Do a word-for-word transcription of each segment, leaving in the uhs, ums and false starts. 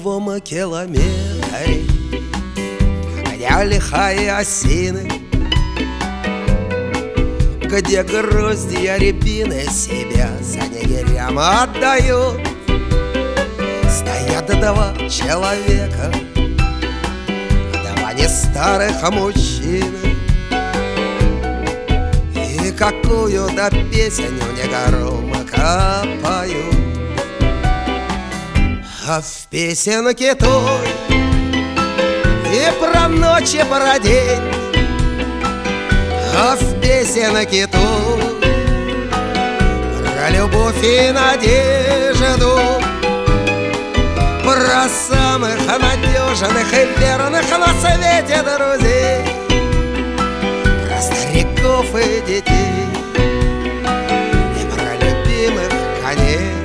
нулевом километре, где лихая осины, где гроздья рябины себя снегирям отдают. Стоят два человека, два не старых мужчины, и какую-то песню негромко поют. А в песенке той и про ночь, и про день, а в песенке той про любовь и надежду, про самых надежных и верных на свете друзей, про стариков и детей, и про любимых, конечно.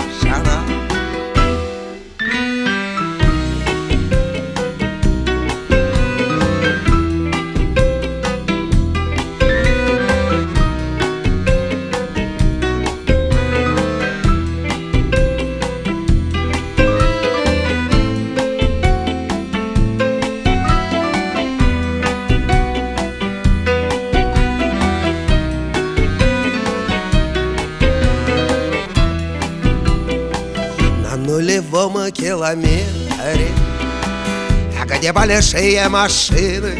Нулевом километре, где большие машины,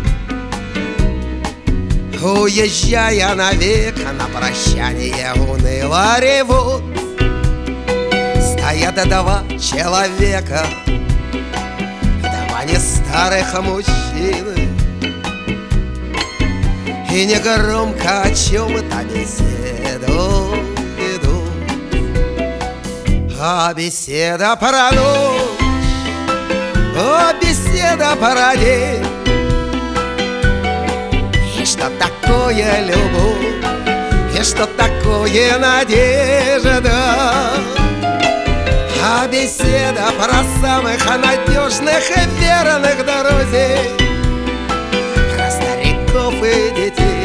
уезжая навек, на прощание уныло ревут. Стоят два человека, два не старых мужчины, и негромко о чем-то беседуют. А беседа про ночь, а беседа про день, и что такое любовь, и что такое надежда. А беседа про самых надежных и верных друзей, про стариков и детей,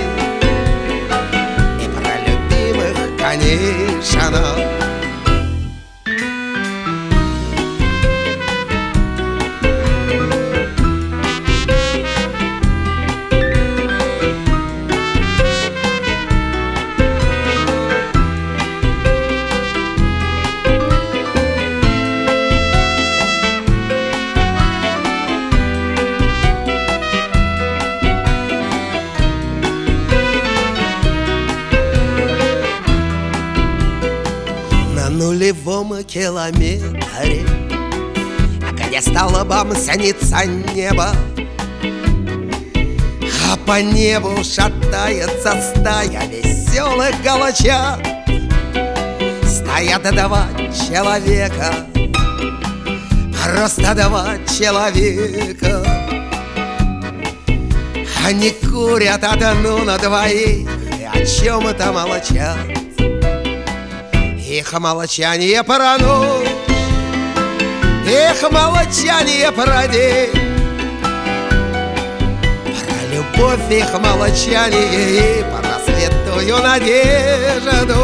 и про любимых, конечно. Нулевом километре, где столбом снится небо, а по небу шатается стая веселых голчат. Стоят два человека, просто два человека, они курят одну на двоих и о чем-то молчат. Их молчание про ночь, их молчание про день, про любовь их молчание и про святую надежду,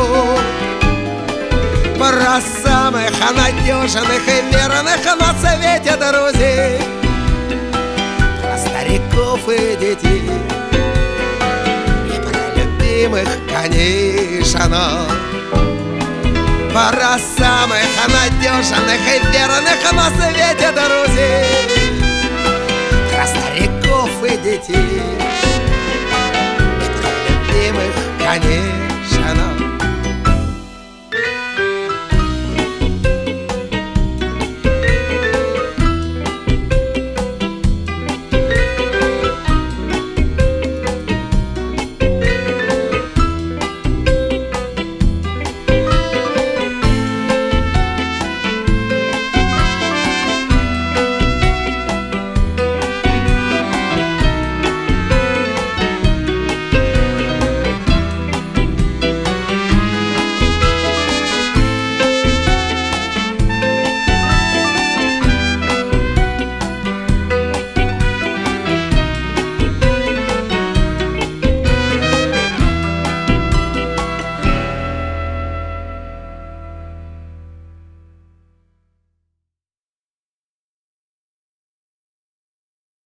про самых надежных и верных на свете друзей, про стариков и детей, и про любимых, конечно. Про самых надежных и верных на свете